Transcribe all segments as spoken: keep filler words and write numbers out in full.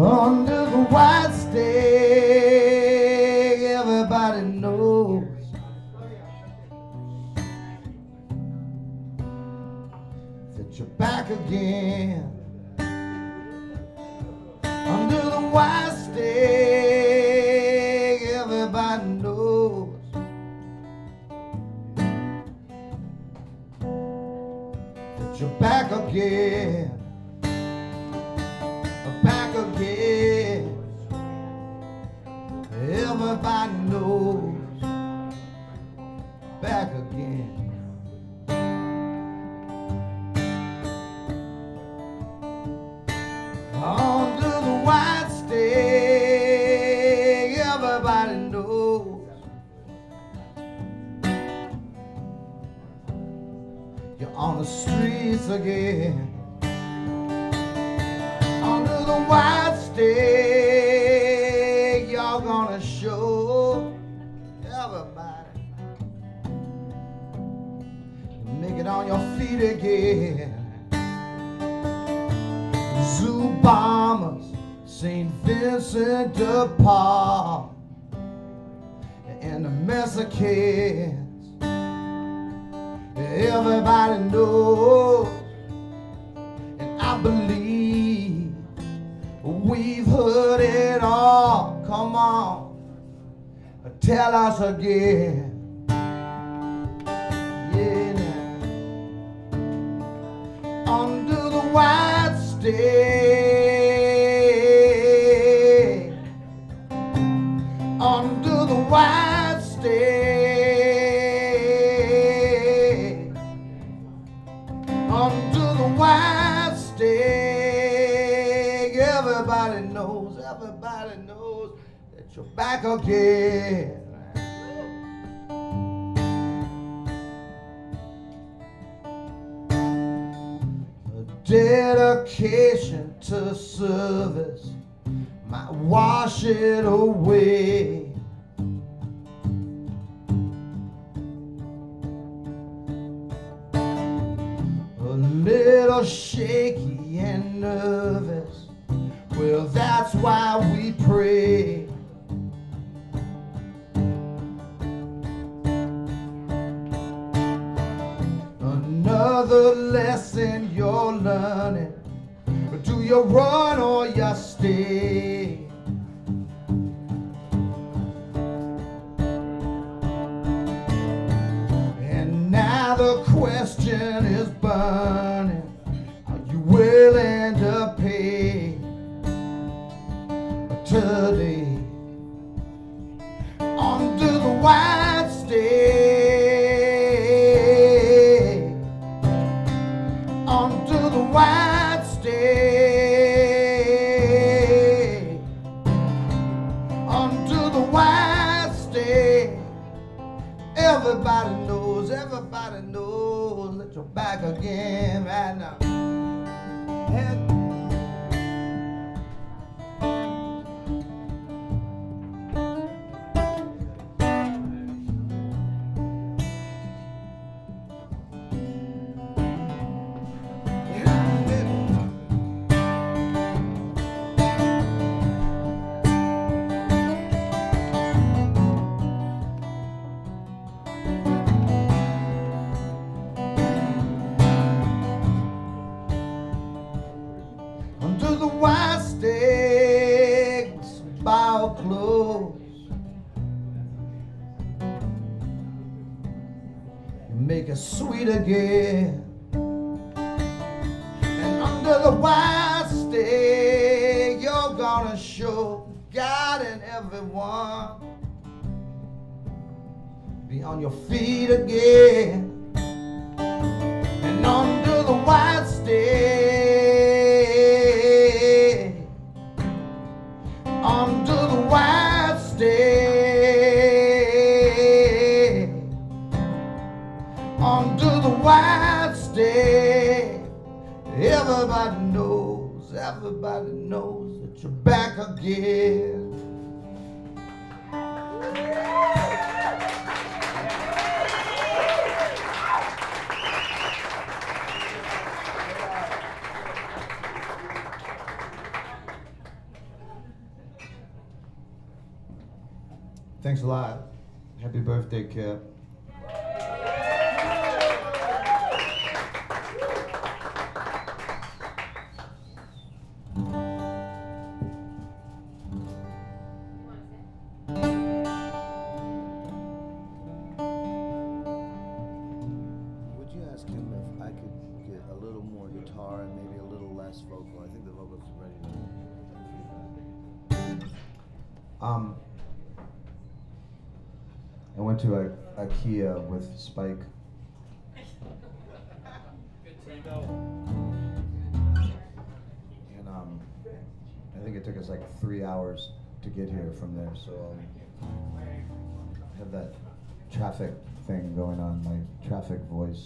Under the white stag, everybody knows that you're back again. Under the white stag, everybody knows that you're back again. Back again. Everybody knows. Back again. Under the white stag, everybody knows you're on the streets again. Under the white stag, y'all gonna show everybody. Make it on your feet again. Zoo bombers, Saint Vincent de Paul, and the Mexicans. Everybody knows, and I believe we've heard it all. Come on, tell us again. Yeah, now. Under the white stag, under the white stag, under the white stag, everybody knows, everybody knows that you're back again. A dedication to service might wash it away. A little shaky and nervous, well, that's why we pray. Another lesson you're learning. Do you run or you stay? And now the question is burning. Are you willing to pay today? Under the white stag, under the white stag, under the white stag, everybody knows, everybody knows that you're back again right now. And under the white stag's bow close, you make it sweet again. And under the white stag, you're gonna show God and everyone. Be on your feet again. And under the white stag, under the white stag, under the white stag, everybody knows, everybody knows that you're back again. Thanks a lot. Happy birthday, Kip. Would you ask him if I could get a little more guitar and maybe a little less vocal? I think the vocals are ready to. Um, I went to a IKEA with Spike. And um, I think it took us like three hours to get here from there. So um, I have that traffic thing going on, my traffic voice.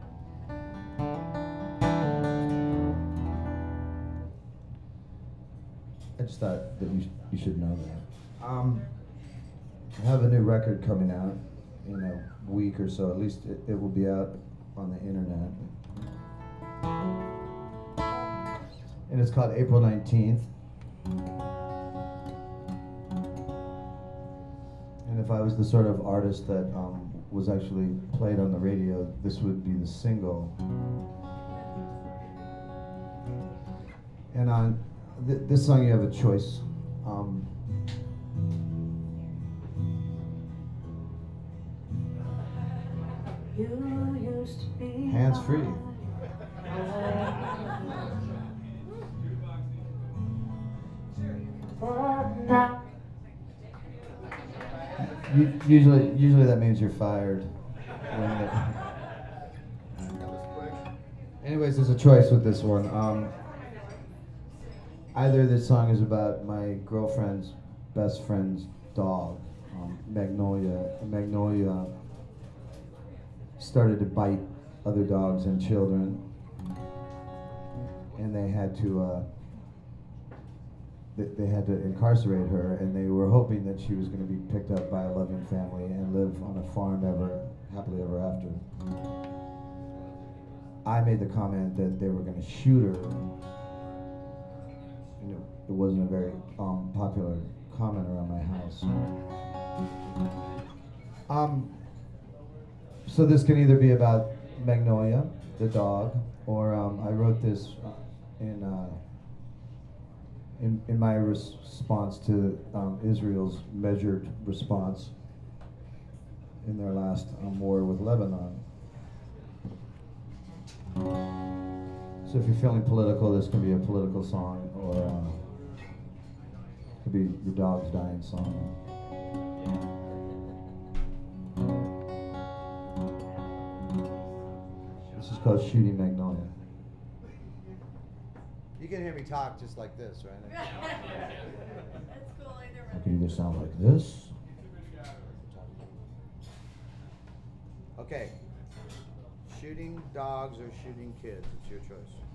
I just thought that you, sh- you should know that. Um, I have a new record coming out in a week or so. At least it, it will be out on the internet. And it's called April nineteenth. And if I was the sort of artist that um, was actually played on the radio, this would be the single. And on th- this song, you have a choice. Um, Hands free. U- Usually, usually that means you're fired. When the- Anyways, there's a choice with this one. Um, either this song is about my girlfriend's best friend's dog, um, Magnolia. Magnolia started to bite other dogs and children, and they had to uh, they, they had to incarcerate her, and they were hoping that she was going to be picked up by a loving family and live on a farm ever happily ever after. I made the comment that they were going to shoot her. You know, it wasn't a very um, popular comment around my house. Um, so this can either be about Magnolia, the dog, or um, I wrote this in, uh, in in my res- response to um, Israel's measured response in their last um, war with Lebanon. So if you're feeling political, this can be a political song, or uh, it could be your dog's dying song. This is called Shooting Magnolia. You can hear me talk just like this, right? That's cool. Either I way. can either sound like this. Okay. Shooting dogs or shooting kids? It's your choice.